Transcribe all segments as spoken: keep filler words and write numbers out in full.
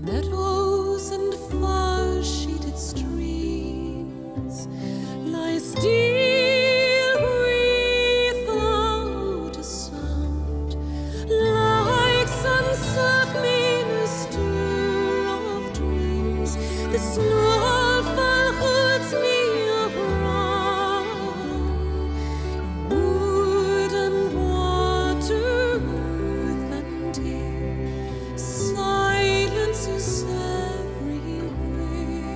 Meadows and far-sheeted streams lie still without a sound, like some soft minister of dreams. The snowfall holds me around in wood and water, earth and air. Silence is everywhere.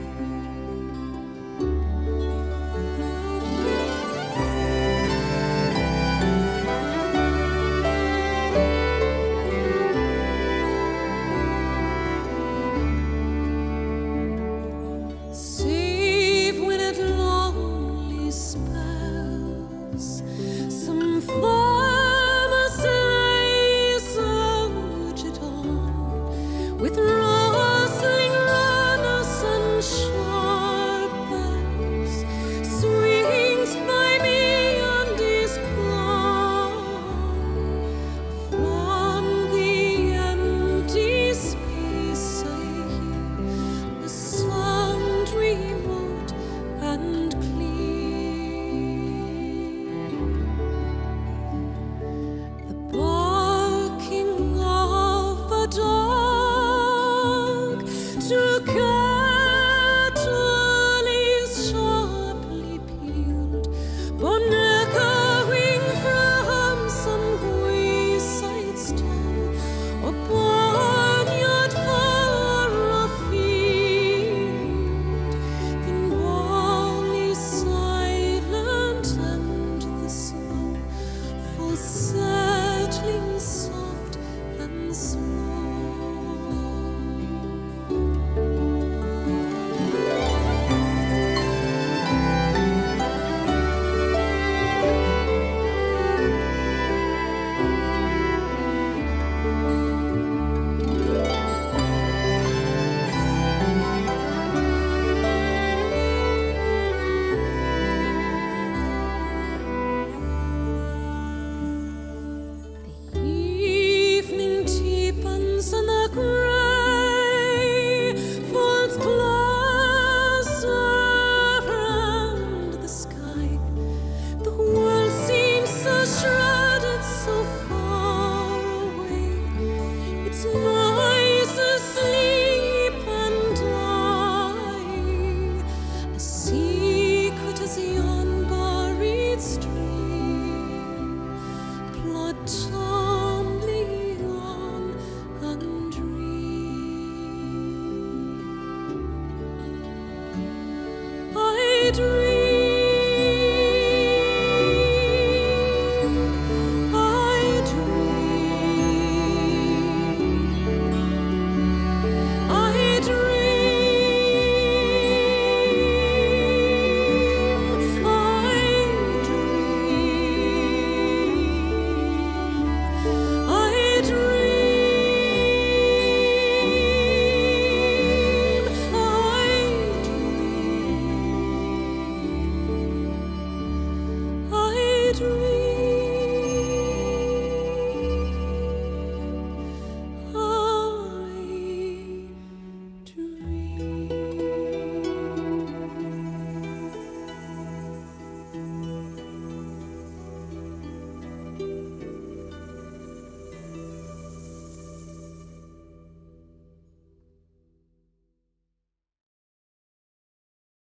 Save when at lonely spells some farmer's sleigh surged on, with rustling runners and sharp bells, swings by me and is gone. From the empty space I hear a sound remote and clear, the barking of a dog to cattle is sharply pealed, bone echoing from some wayside stall, or barnyard far afield. Then all is silent and the snow falls settling soft and slow. The evening deepens and the gray falls closer and the sky, the world seems so shrouded, so far away. Its noise asleep and I, as secret as yon buried stream, plod tumbling on and dream. I dream.